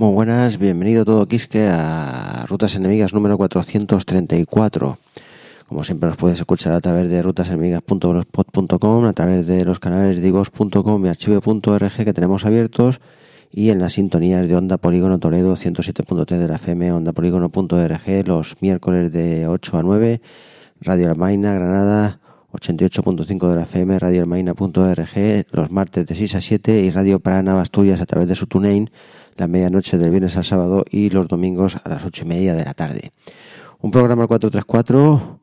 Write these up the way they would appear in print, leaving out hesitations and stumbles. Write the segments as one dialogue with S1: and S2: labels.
S1: Muy buenas, bienvenido todo Quisque a Rutas Enemigas número 434. Como siempre nos puedes escuchar a través de rutasenemigas.blogspot.com, a través de los canales de iVoox.com y archive.org que tenemos abiertos, y en las sintonías de Onda Polígono Toledo 107.3 de la FM, ondapolígono.org, los miércoles de 8 a 9, Radio Almaina, Granada 88.5 de la FM, radioalmaina.org, los martes de 6 a 7 y Radio Paraná Asturias a través de su TuneIn, la medianoche del viernes al sábado y los domingos a las 8:30 de la tarde. Un programa 434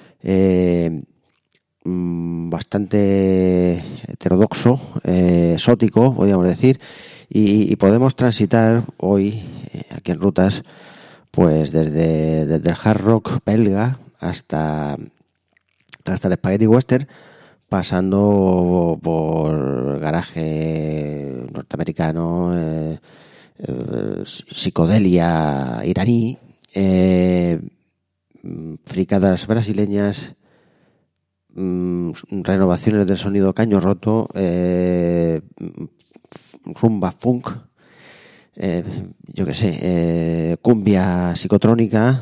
S1: bastante heterodoxo, exótico, podríamos decir, y podemos transitar hoy aquí en Rutas pues desde el hard rock belga hasta el spaghetti western, pasando por garaje norteamericano, psicodelia iraní, fricadas brasileñas, renovaciones del sonido caño roto, rumba funk, yo qué sé, cumbia psicotrónica,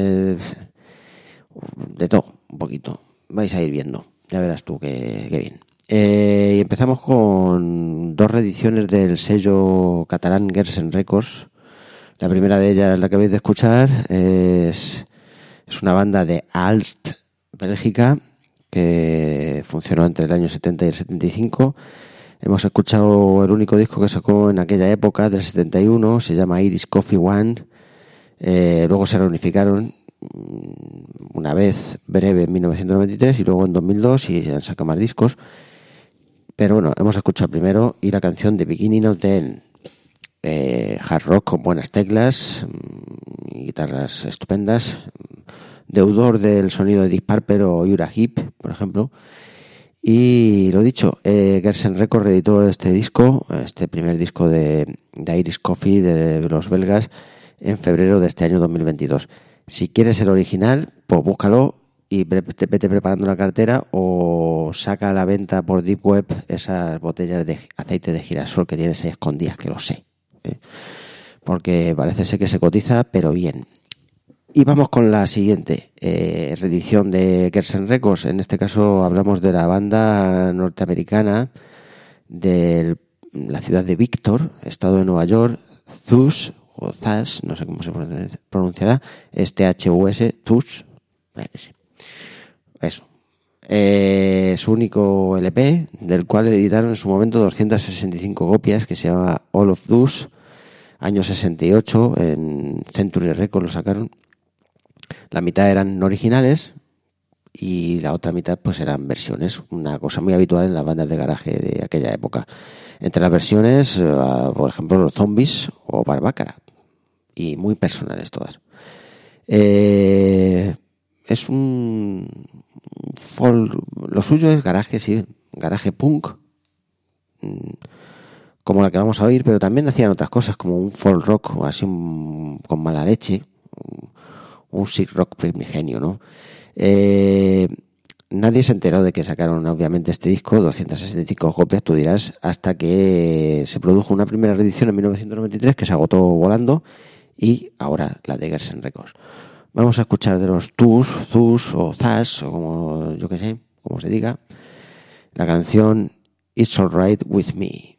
S1: de todo, un poquito. Vais a ir viendo, ya verás tú qué bien. Y empezamos con dos reediciones del sello catalán Gersen Records. La primera de ellas, la que vais de escuchar, es una banda de Aalst, Bélgica, que funcionó entre el año 70 y el 75. Hemos escuchado el único disco que sacó en aquella época, del 71, se llama Irish Coffee One. Luego se reunificaron una vez breve en 1993 y luego en 2002, y han sacado más discos. Pero bueno, hemos escuchado primero y la canción de Beginning of the End, hard rock con buenas teclas, guitarras estupendas, deudor del sonido de Deep Purple o Uriah Heep, por ejemplo. Y lo dicho, Gersen Records reeditó este disco, este primer disco de Irish Coffee de los belgas, en febrero de este año 2022. Si quieres el original, pues búscalo y vete preparando la cartera, o saca a la venta por Deep Web esas botellas de aceite de girasol que tienes ahí escondidas, que lo sé, porque parece ser que se cotiza, pero bien. Y vamos con la siguiente reedición de Gersen Records. En este caso hablamos de la banda norteamericana de la ciudad de Victor, estado de Nueva York, Thus, o Thus, no sé cómo se pronunciará, es THUS, Thus, eso. Su único LP, del cual editaron en su momento 265 copias, que se llama All of Thus, año 68, en Century Records lo sacaron. La mitad eran originales y la otra mitad pues eran versiones, una cosa muy habitual en las bandas de garaje de aquella época. Entre las versiones, por ejemplo, los Zombies o Barbácara, y muy personales todas. Es un folk, lo suyo es garaje, sí, garaje punk, como la que vamos a oír, pero también hacían otras cosas como un folk rock o así con mala leche, un sick rock primigenio, ¿no? Nadie se enteró de que sacaron obviamente este disco, 265 copias, tú dirás, hasta que se produjo una primera reedición en 1993 que se agotó volando, y ahora la de Gersen Records. Vamos a escuchar de los Thus o Thus, o como yo que sé, como se diga, la canción It's Alright With Me.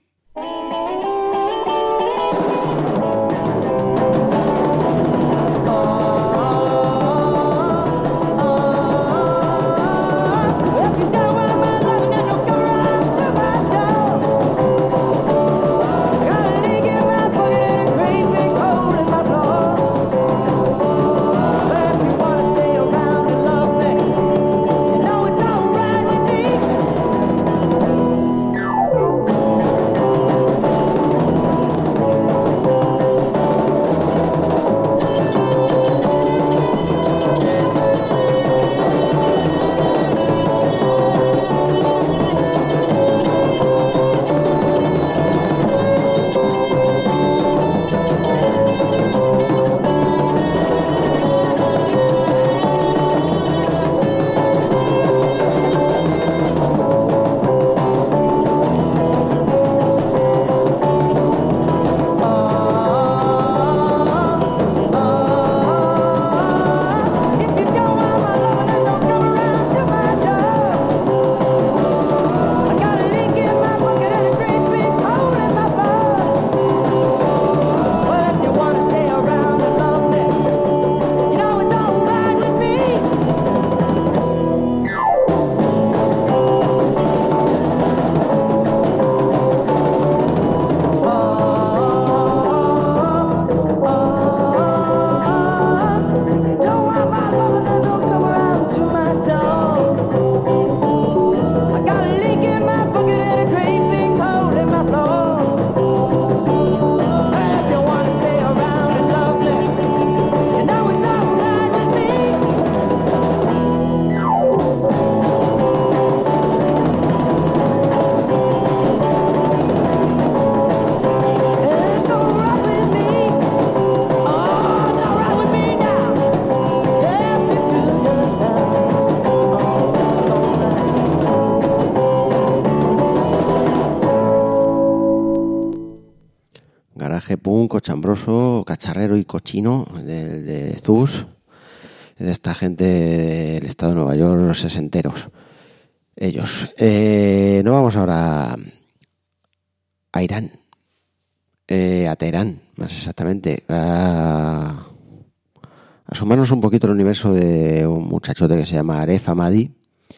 S1: cochambroso, cacharrero y cochino de Zeus, de esta gente del estado de Nueva York, los sesenteros. Ellos. Nos vamos ahora a Irán, a Teherán, más exactamente, a asomarnos un poquito al universo de un muchachote que se llama Aref Hamadi,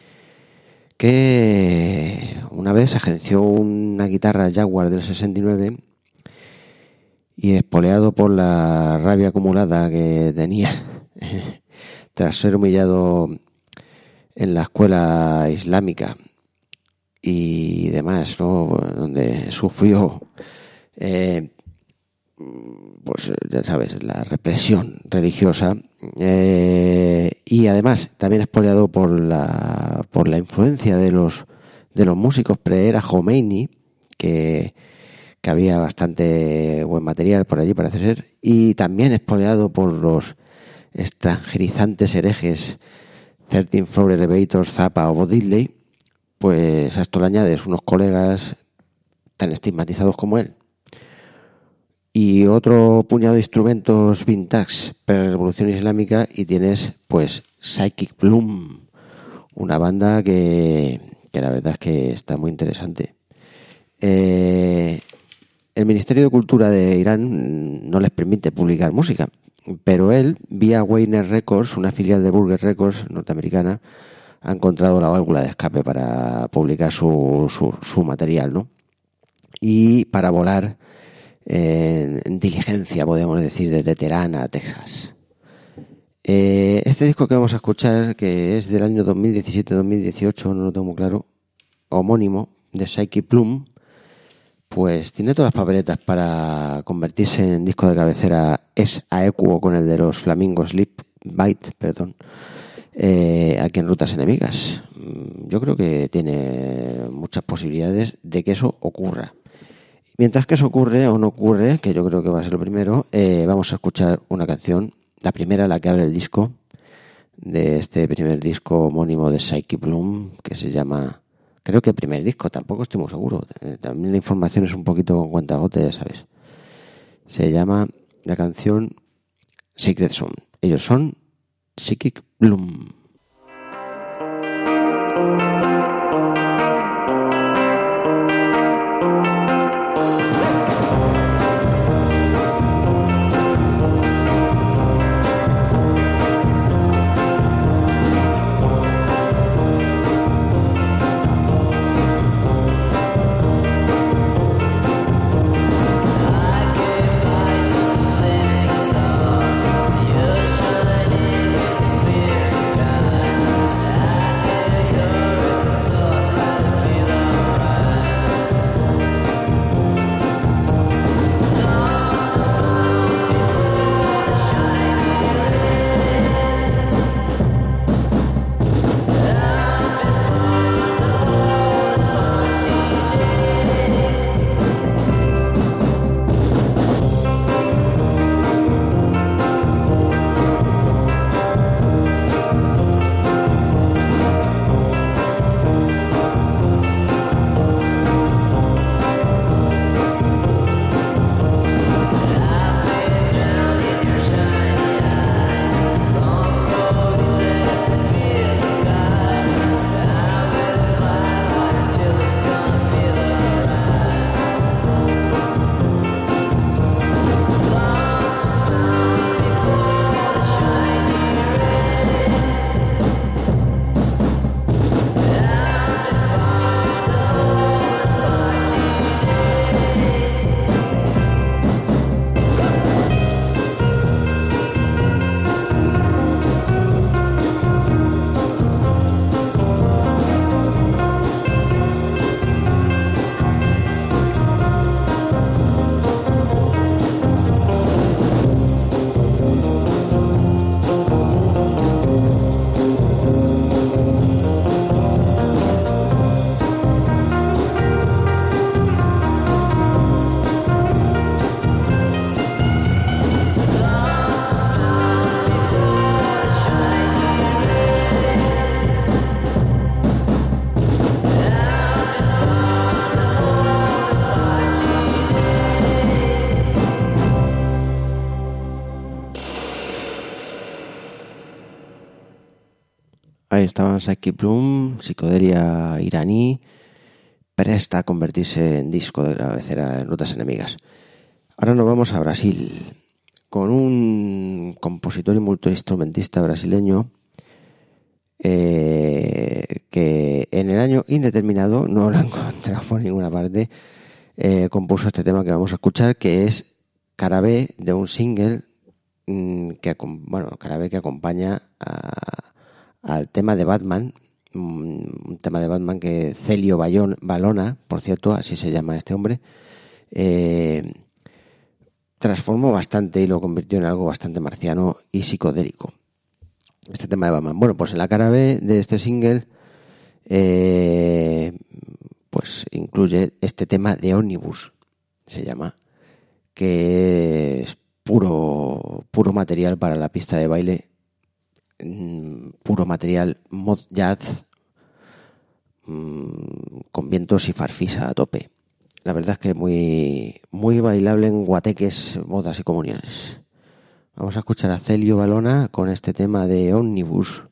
S1: que una vez agenció una guitarra Jaguar del 69 y espoleado por la rabia acumulada que tenía tras ser humillado en la escuela islámica y demás, ¿no? Donde sufrió pues ya sabes, la represión religiosa, y además también espoleado por la influencia de los músicos pre-era Khomeini, que había bastante buen material por allí, parece ser, y también espoleado por los extranjerizantes herejes 13 Floor Elevators, Zappa o Bo Diddley. Pues a esto le añades unos colegas tan estigmatizados como él y otro puñado de instrumentos vintage para la Revolución Islámica, y tienes pues Psychic Bloom, una banda que la verdad es que está muy interesante. El Ministerio de Cultura de Irán no les permite publicar música, pero él, vía Warner Records, una filial de Burger Records norteamericana, ha encontrado la válvula de escape para publicar su material, ¿no? Y para volar en diligencia, podemos decir, desde Teherán a Texas. Este disco que vamos a escuchar, que es del año 2017-2018, no lo tengo muy claro, homónimo, de Psychic Bloom, pues tiene todas las papeletas para convertirse en disco de cabecera, es aequo con el de los Flamingos Sleep Bite, aquí en Rutas Enemigas. Yo creo que tiene muchas posibilidades de que eso ocurra. Mientras que eso ocurre o no ocurre, que yo creo que va a ser lo primero, vamos a escuchar una canción, la primera, la que abre el disco, de este primer disco homónimo de Psychic Bloom, que se llama, creo que primer disco, tampoco estoy muy seguro, también la información es un poquito con cuentagotas, ya sabes. Se llama la canción Secret Song. Ellos son Psychic Bloom.
S2: You're shining in the sky.
S1: Ahí estaban Psychic Bloom, psicodelia iraní, presta a convertirse en disco de cabecera en Rutas Enemigas. Ahora nos vamos a Brasil, con un compositor y multiinstrumentista brasileño que en el año indeterminado, no lo he encontrado por ninguna parte, compuso este tema que vamos a escuchar, que es cara B de un single cara B que acompaña al tema de Batman, un tema de Batman que Celio Valona, por cierto, así se llama este hombre, transformó bastante y lo convirtió en algo bastante marciano y psicodélico. Este tema de Batman. Bueno, pues en la cara B de este single pues incluye este tema de Omnibus, se llama, que es puro material para la pista de baile, puro material mod jazz, con vientos y farfisa a tope. La verdad es que muy, muy bailable en guateques, bodas y comuniones. Vamos a escuchar a Celio Valona con este tema de Omnibus.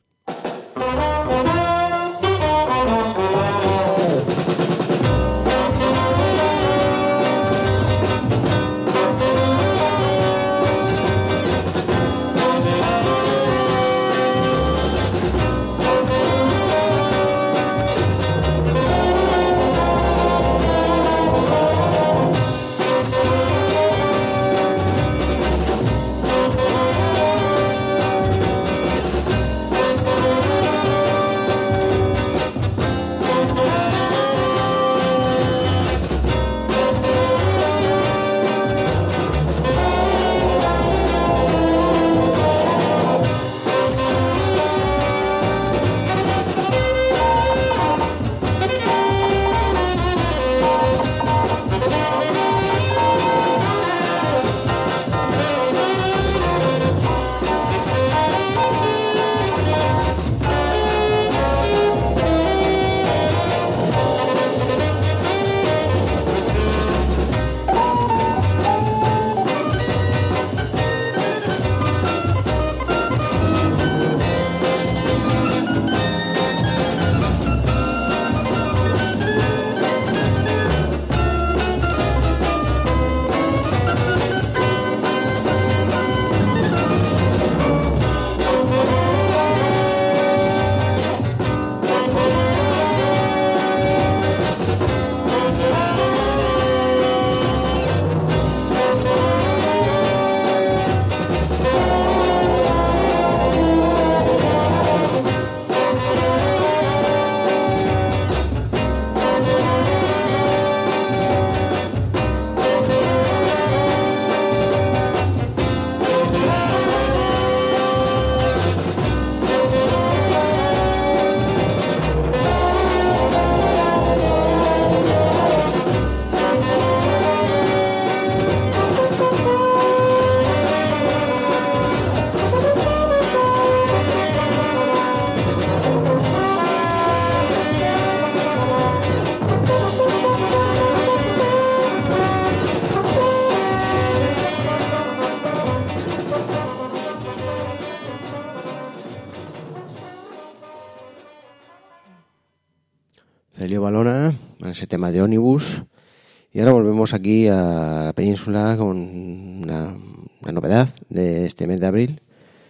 S1: Celio Valona, con ese tema de Omnibus. Y ahora volvemos aquí a la península con una novedad de este mes de abril.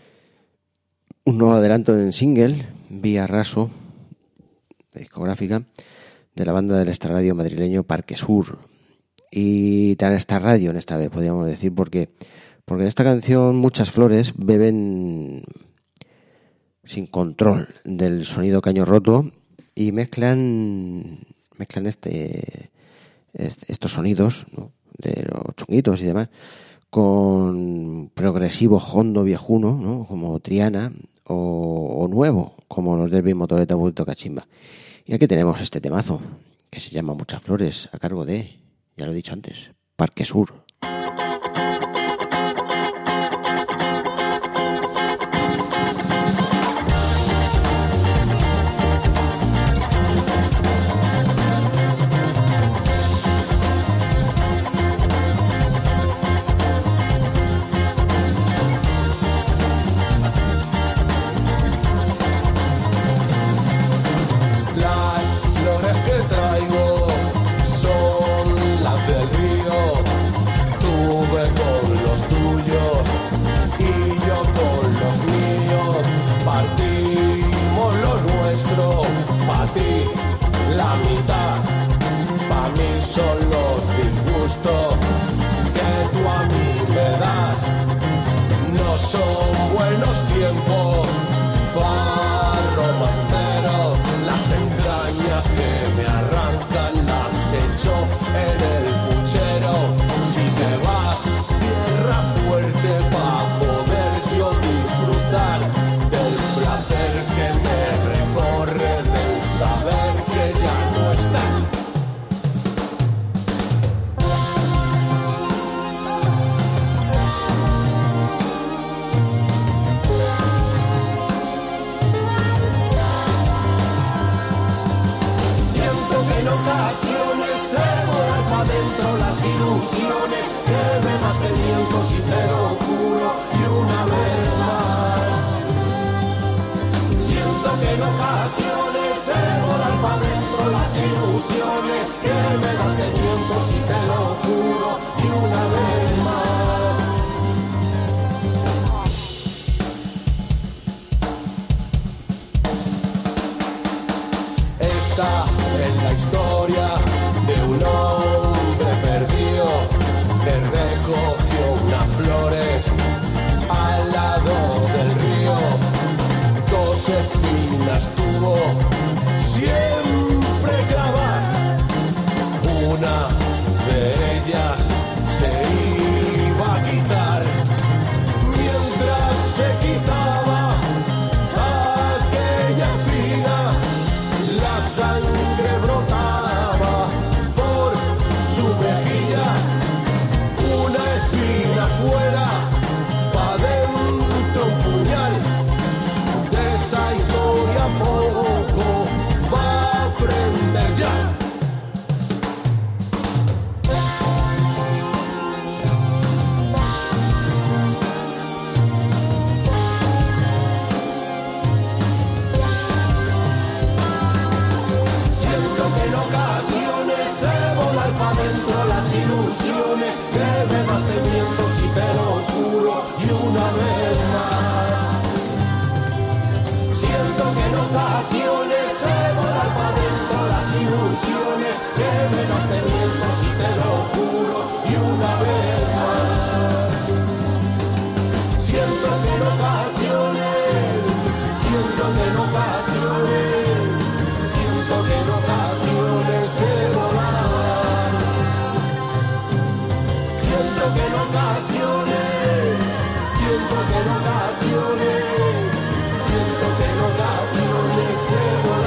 S1: Un nuevo adelanto en single, vía Raso, discográfica, de la banda del extrarradio madrileño Parque Sur. Y tan extrarradio en esta vez, podríamos decir, porque en esta canción Muchas Flores beben sin control del sonido caño roto y mezclan estos sonidos, ¿no?, de los chunguitos y demás, con progresivo hondo viejuno, ¿no?, como Triana, o nuevo, como los del Motoreta Bulto Cachimba. Y aquí tenemos este temazo, que se llama Muchas Flores, a cargo de, ya lo he dicho antes, Parque Sur.
S2: tiempo barro romancero, las entrañas que me arrancan las echo en el puchero. Si te vas, tierra fuerte pa' poder yo disfrutar del placer que me recorre, del saber que ya no estás. En ocasiones se volar pa' dentro las ilusiones que me das de vientos y te lo juro y una vez más. Siento que en ocasiones se volar pa' dentro las ilusiones que me das de vientos y te lo juro y una vez más. Esta es la historia de un hombre perdido que recogió unas flores al lado del río. Dos espinas tuvo siempre clavas, una de ellas se iba a quitar. Mientras se quitaba aquella espina, la sangre brotaba por su mejilla, una espina fuera, pa' dentro un puñal. De esa historia poco va a aprender ya. Pa' dentro las ilusiones que me das de vientos y te lo juro y una vez más. Siento que en ocasiones sé volar pa' dentro las ilusiones que me das de vientos y te lo juro y una vez más. Siento que en ocasiones, siento que en ocasiones, siento que en ocasiones sé volar. Siento que en ocasiones, siento que en ocasiones, siento que en ocasiones sé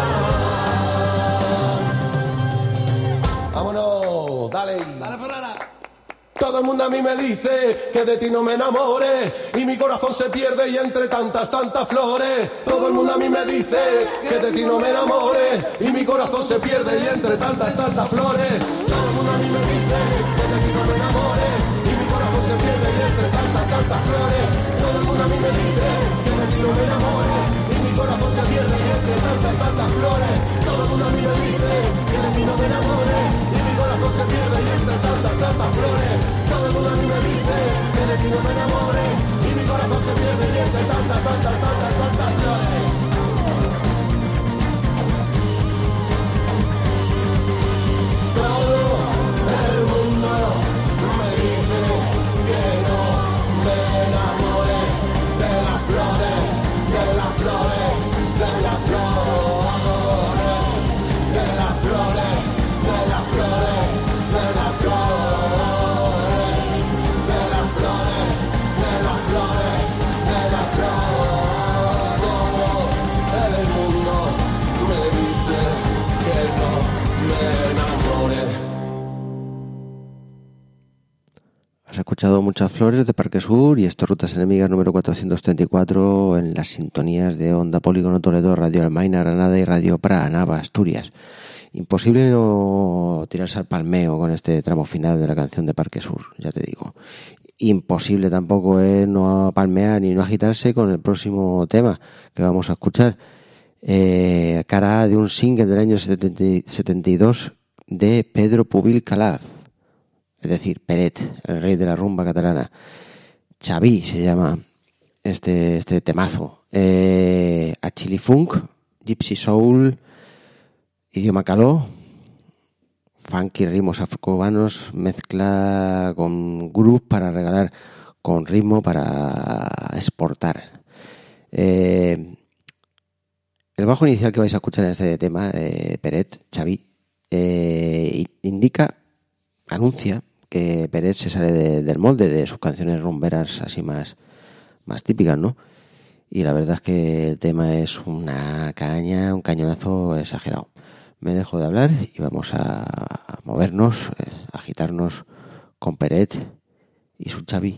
S2: volar. Vámonos, dale. Dale, Ferrara. Todo el mundo a mí me dice que de ti no me enamore y mi corazón se pierde y entre tantas flores. Todo el mundo a mí me dice que de ti no me enamore y mi corazón se pierde y entre tantas flores. Todo el mundo a mí me dice que de ti no me enamore y mi corazón se pierde y entre tantas flores. Todo el mundo a mí me dice que de ti no me enamore y mi corazón se pierde y entre tantas flores. Todo el mundo a mí me dice que de ti no me enamore y mi corazón se pierde y entre tantas flores. Todo el mundo a mí me dice que de ti no me enamore y mi corazón se pierde y entre tantas flores. Todo el mundo me dice que no me enamore de las flores, de las flores, de las flores, de las flores, de las flores, de las flores.
S1: Has escuchado Muchas Flores de Parque Sur y esto Rutas Enemigas número 434 en las sintonías de Onda Polígono Toledo, Radio Almaina, Granada y Radio Praanava, Asturias. Imposible no tirarse al palmeo con este tramo final de la canción de Parque Sur, ya te digo. Imposible tampoco es no palmear ni no agitarse con el próximo tema que vamos a escuchar. Cara de un single del año 72 de Pedro Pubil Calaf, es decir, Peret, el rey de la rumba catalana. Xavi se llama este temazo. A Chili Funk, Gypsy Soul, idioma caló, funky ritmos afrocubanos, mezcla con groove para regalar, con ritmo para exportar. El bajo inicial que vais a escuchar en este tema de Peret, Xavi, anuncia que Peret se sale del molde de sus canciones rumberas así más típicas, ¿no? Y la verdad es que el tema es una caña, un cañonazo exagerado. Me dejo de hablar y vamos a movernos, a agitarnos con Peret y su Xavi.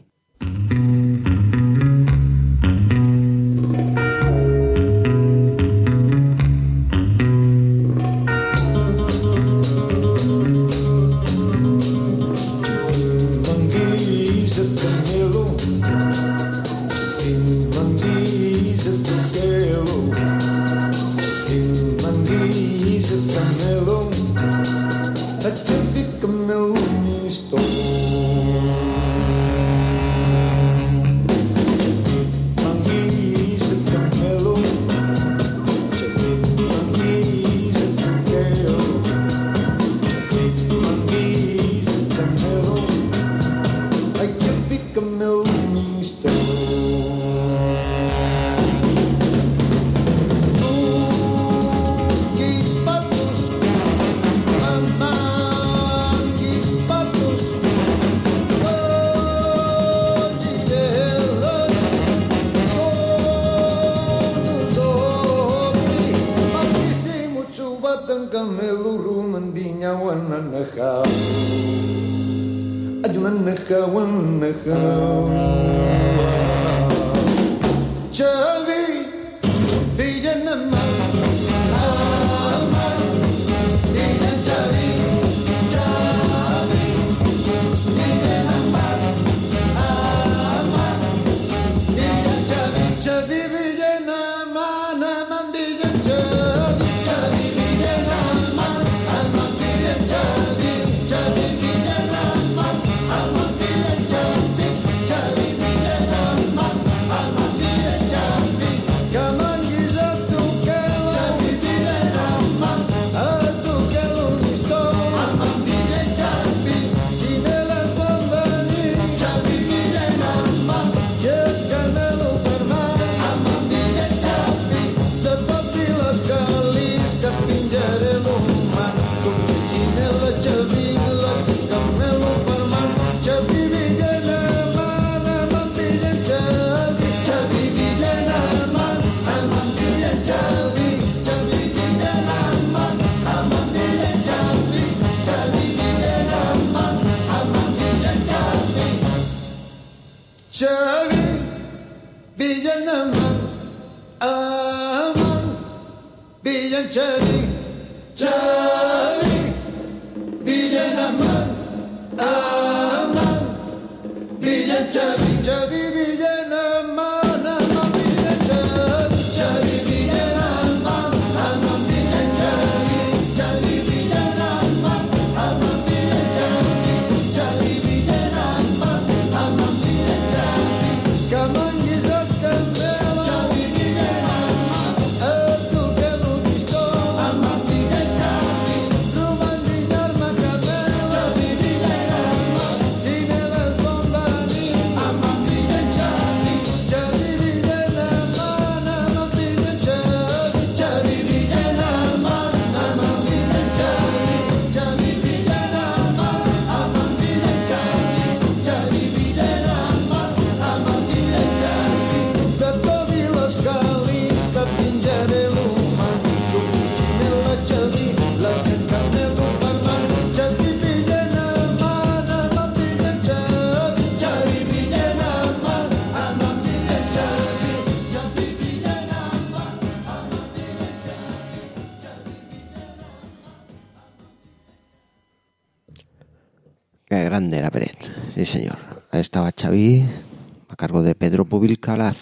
S1: Qué grande era Peret, sí señor. Ahí estaba Xavi a cargo de Pedro Pubil Calaf,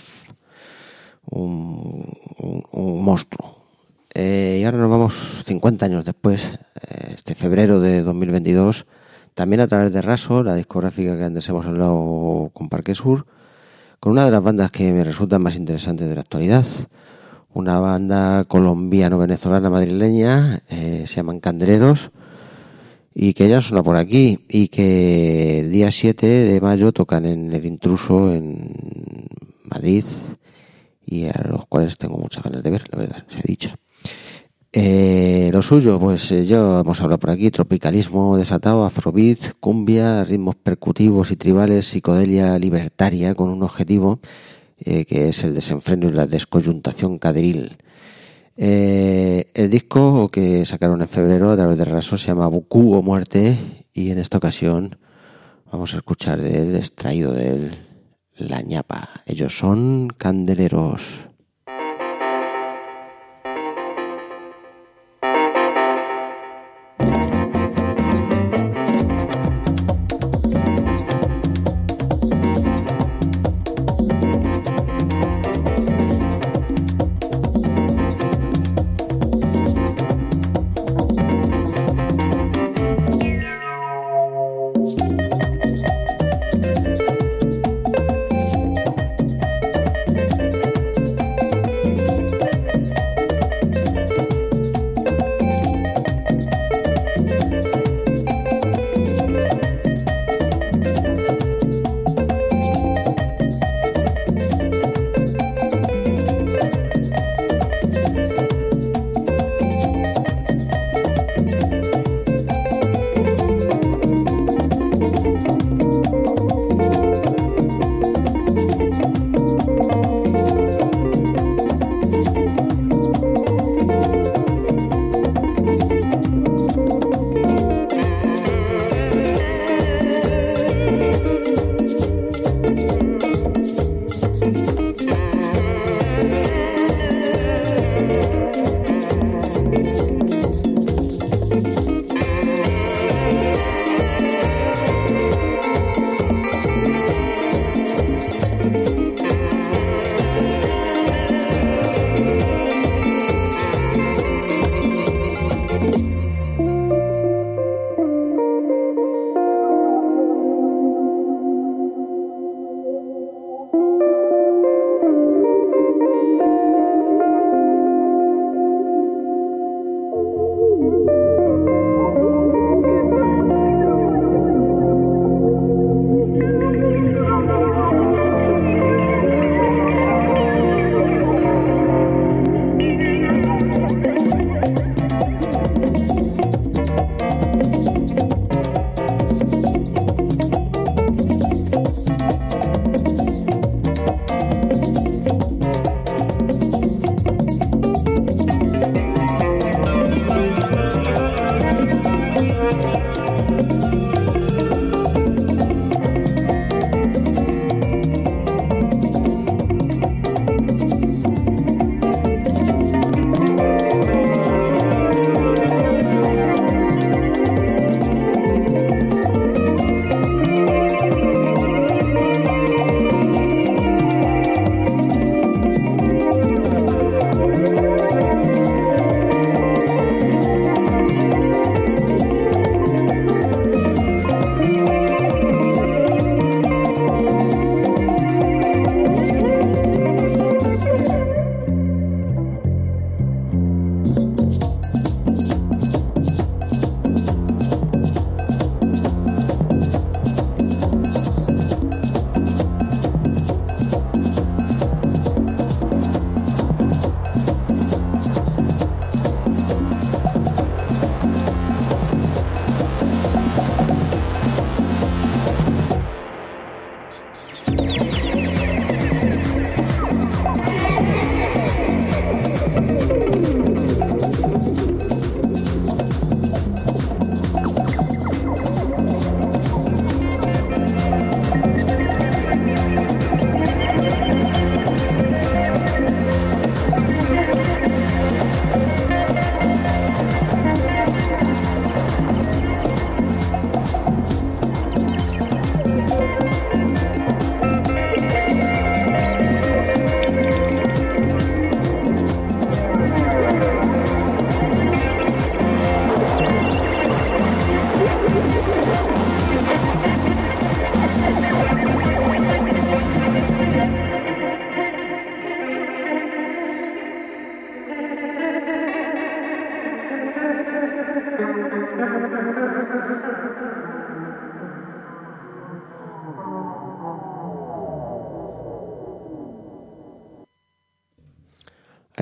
S1: un monstruo. Y ahora nos vamos 50 años después, este febrero de 2022, también a través de Raso, la discográfica que antes hemos hablado con Parque Sur, con una de las bandas que me resultan más interesantes de la actualidad. Una banda colombiano-venezolana madrileña, se llaman Candeleros, y que ya suena por aquí, y que el día 7 de mayo tocan en El Intruso en Madrid, y a los cuales tengo muchas ganas de ver, la verdad, se ha dicho. Lo suyo, pues ya hemos hablado por aquí: tropicalismo desatado, afrobeat, cumbia, ritmos percutivos y tribales, psicodelia libertaria con un objetivo que es el desenfreno y la descoyuntación caderil. El disco que sacaron en febrero a través de Raso se llama Buku o Muerte, y en esta ocasión vamos a escuchar de él, extraído de él, La ñapa. Ellos son Candeleros.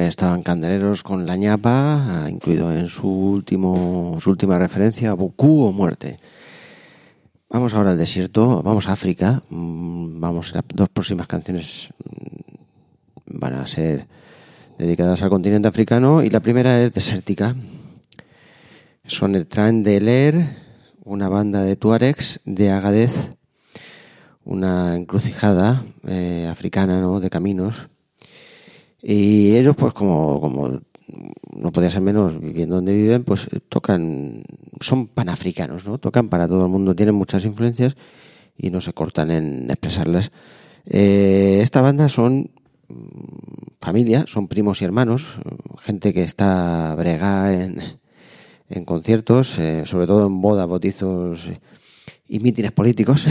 S1: estaban Candeleros con La ñapa, incluido en su última referencia, Bocú o Muerte. Vamos ahora al desierto, vamos a África. Las dos próximas canciones van a ser dedicadas al continente africano y la primera es desértica. Son el Tran de Ler, una banda de tuaregs de Agadez, una encrucijada africana, ¿no?, de caminos. Y ellos, pues como no podía ser menos, viviendo donde viven, pues tocan, son panafricanos, ¿no? Tocan para todo el mundo, tienen muchas influencias y no se cortan en expresarlas. Esta banda son familia, son primos y hermanos, gente que está bregada en conciertos, sobre todo en bodas, bautizos y mítines políticos,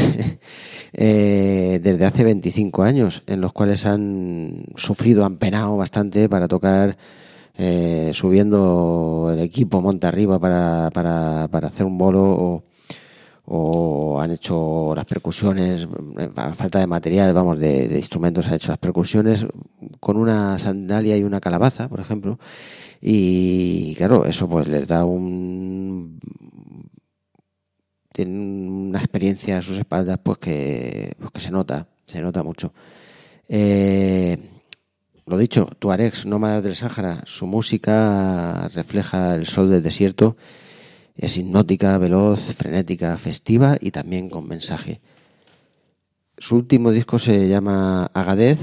S1: desde hace 25 años, en los cuales han sufrido, han penado bastante para tocar, subiendo el equipo monte arriba para hacer un bolo, o han hecho las percusiones, a falta de material, de instrumentos, han hecho las percusiones con una sandalia y una calabaza, por ejemplo, y claro, eso pues les da tienen una experiencia a sus espaldas pues que se nota mucho. Lo dicho, tuaregs, nómadas del Sáhara, su música refleja el sol del desierto, es hipnótica, veloz, frenética, festiva y también con mensaje. Su último disco se llama Agadez,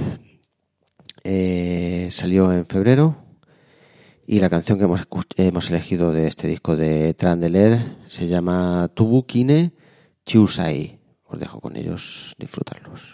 S1: salió en febrero, y la canción que hemos elegido de este disco de Tran de Ler se llama Tubu Kine Chiusai. Os dejo con ellos, disfrutarlos.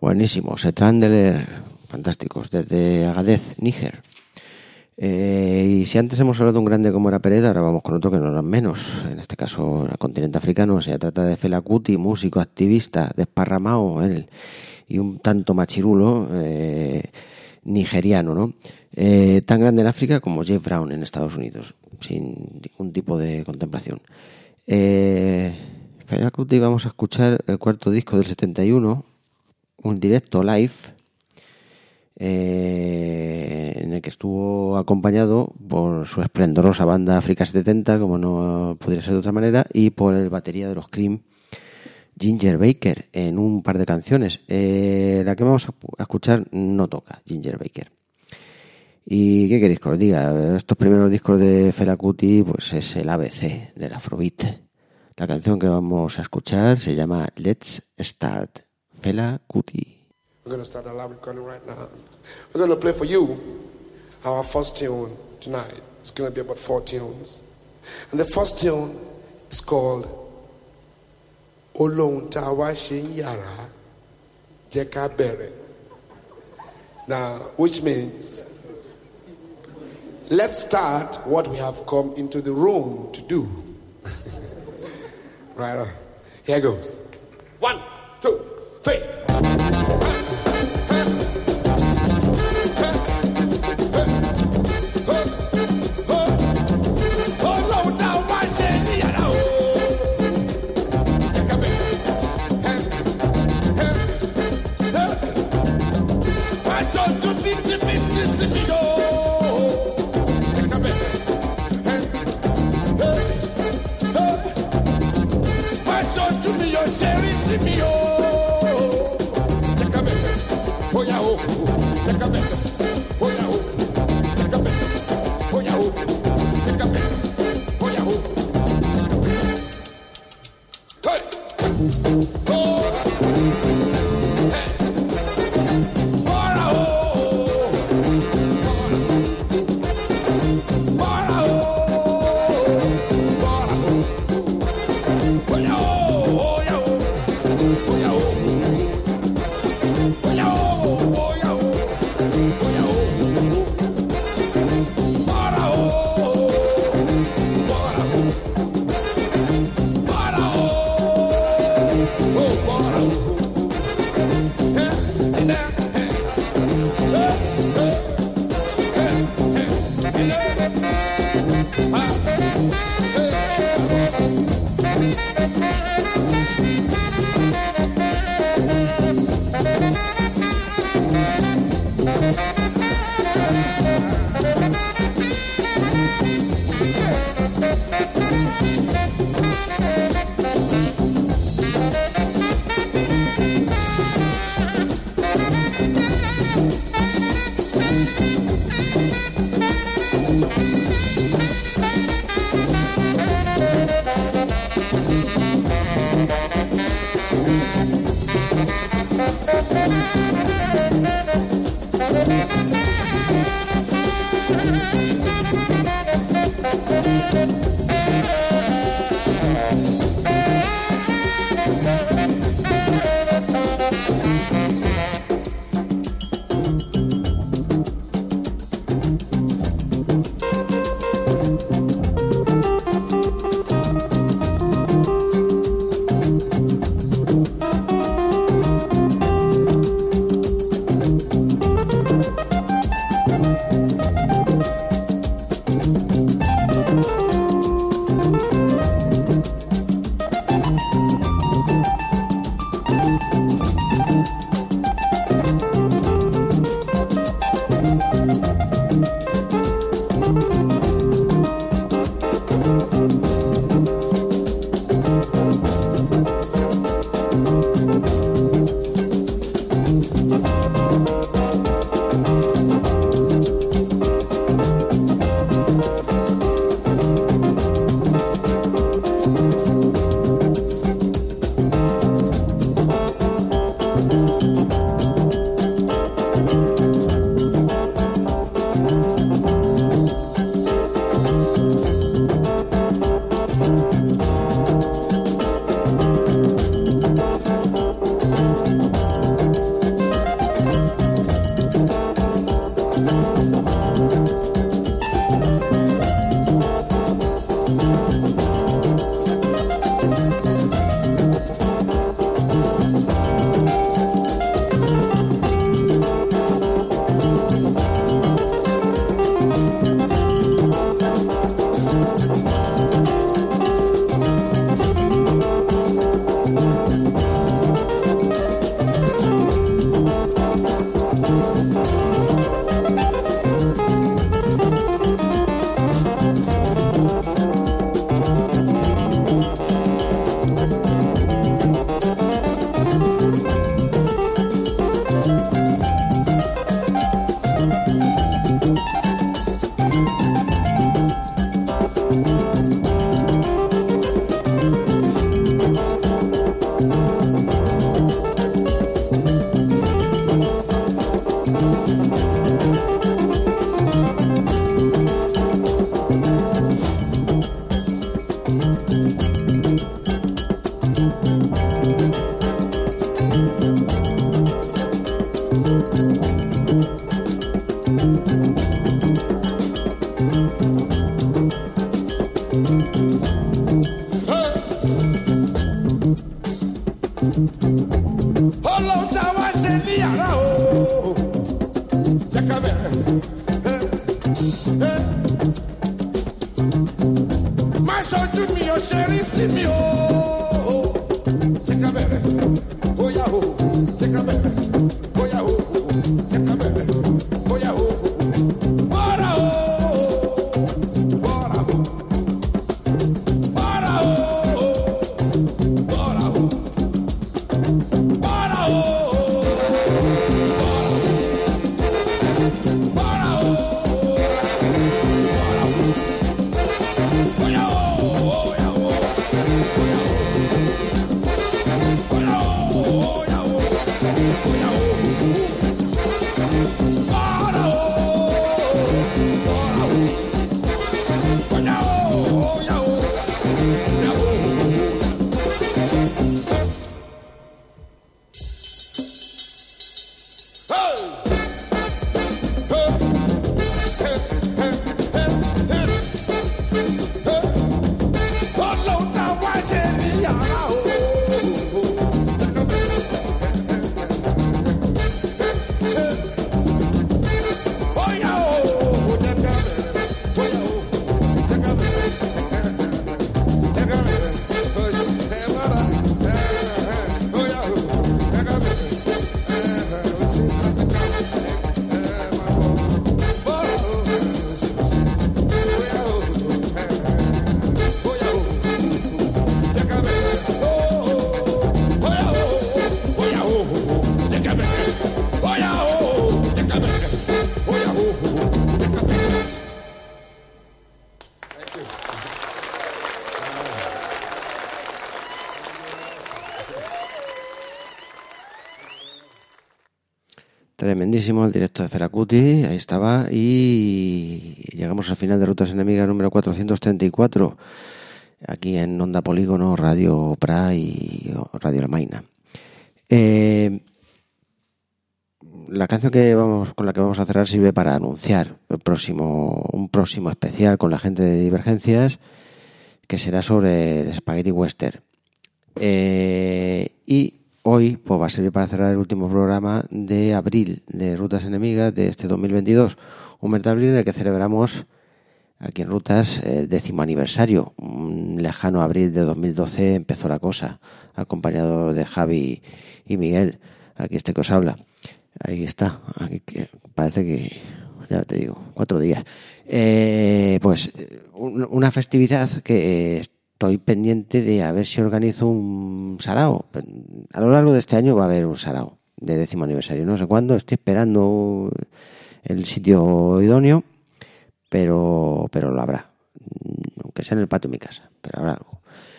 S1: Buenísimo, Setrandeler, fantásticos, desde Agadez, Níger. Y si antes hemos hablado de un grande como era Pereda, ahora vamos con otro que no lo es menos, en este caso el continente africano. Se trata de Fela Kuti, músico, activista, desparramado él, y un tanto machirulo, nigeriano, ¿no? Tan grande en África como Jeff Brown en Estados Unidos, sin ningún tipo de contemplación. Fela Kuti, vamos a escuchar el cuarto disco del 71, un directo live, en el que estuvo acompañado por su esplendorosa banda África 70, como no podría ser de otra manera, y por el batería de los Cream, Ginger Baker, en un par de canciones. La que vamos a escuchar no toca Ginger Baker. ¿Y qué queréis que os diga? Estos primeros discos de Fela Kuti, pues es el ABC del Afrobeat. La canción que vamos a escuchar se llama Let's Start, Fela Kuti.
S3: We're going to start a live recording right now. We're going to play for you our first tune tonight. It's going to be about 4 tunes. And the first tune is called Olohun Tawa Shin Yara Jeka Bere. Now, which means, let's start what we have come into the room to do. Right on. Here goes. 1, 2, 3.
S2: Ọlọ́run tá a wá ṣe ní yàrá o. Jẹ́ ká bẹ̀rẹ̀. Má ṣojú mi ò ṣe rí sí mi o. Jẹ́ ká bẹ̀rẹ̀. Ó yá o. Jẹ́ ká bẹ̀rẹ̀. Ó yá o. Jẹ́ ká bẹ̀rẹ̀. Ó yá o. Bọ́ra o. Bọ́ra o. Bọ́ra o. Bọ́ra o. Bọ́ra o.
S1: Tremendísimo el directo de Feracuti, ahí estaba, y llegamos al final de Rutas Enemigas número 434, aquí en Onda Polígono, Radio Pra y Radio La Maina. La canción con la que vamos a cerrar sirve para anunciar un próximo especial con la gente de Divergencias, que será sobre el Spaghetti Western. Y hoy pues va a servir para cerrar el último programa de abril de Rutas Enemigas de este 2022. Un mes de abril en el que celebramos aquí en Rutas el 10º aniversario. Un lejano abril de 2012 empezó la cosa, acompañado de Javi y Miguel. Aquí que os habla. Ahí está. Aquí parece que, ya te digo, 4 días. Pues una festividad que estoy pendiente de a ver si organizo un sarao. A lo largo de este año va a haber un sarao de 10º aniversario. No sé cuándo, estoy esperando el sitio idóneo, pero lo habrá. Aunque sea en el patio de mi casa, pero habrá algo.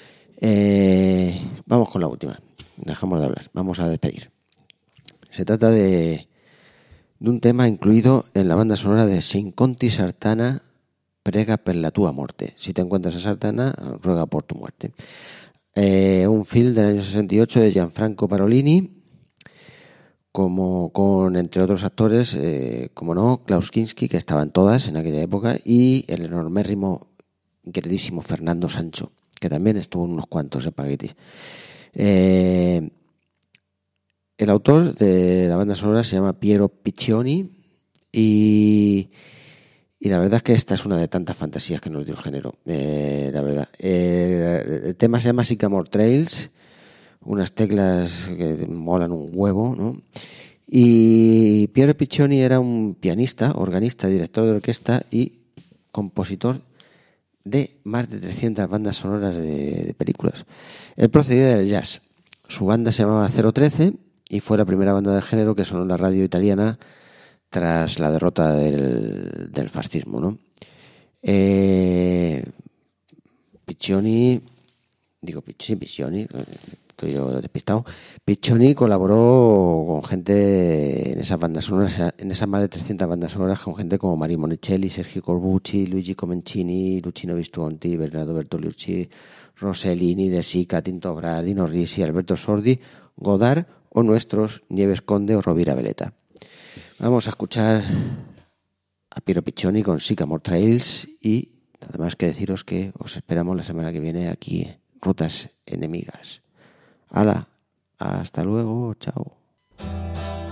S1: Vamos con la última. Dejamos de hablar. Vamos a despedir. Se trata de un tema incluido en la banda sonora de Sin Conti Sartana Prega per la tua morte. Si te encuentras a Sartana, ruega por tu muerte. Un film del año 68 de Gianfranco Parolini, con entre otros actores, como no, Klaus Kinski, que estaban todas en aquella época, y el enormérrimo, queridísimo Fernando Sancho, que también estuvo en unos cuantos espaguetis. El autor de la banda sonora se llama Piero Piccioni y la verdad es que esta es una de tantas fantasías que nos dio el género, la verdad. El tema se llama Sycamore Trails, unas teclas que molan un huevo, ¿no? Y Piero Piccioni era un pianista, organista, director de orquesta y compositor de más de 300 bandas sonoras de películas. Él procedía del jazz. Su banda se llamaba 013 y fue la primera banda de género que sonó en la radio italiana tras la derrota del fascismo, ¿no? Piccioni, estoy yo despistado. Piccioni colaboró con gente en esas bandas sonoras, en esas más de 300 bandas sonoras, con gente como Mario Monicelli, Sergio Corbucci, Luigi Comencini, Luchino Visconti, Bernardo Bertolucci, Rossellini, De Sica, Tinto Brass, Dino Risi, Alberto Sordi, Godard o nuestros Nieves Conde o Rovira Veleta. Vamos a escuchar a Piero Piccioni con Sycamore Trails y nada más que deciros que os esperamos la semana que viene aquí en Rutas Enemigas. ¡Hala! Hasta luego, chao.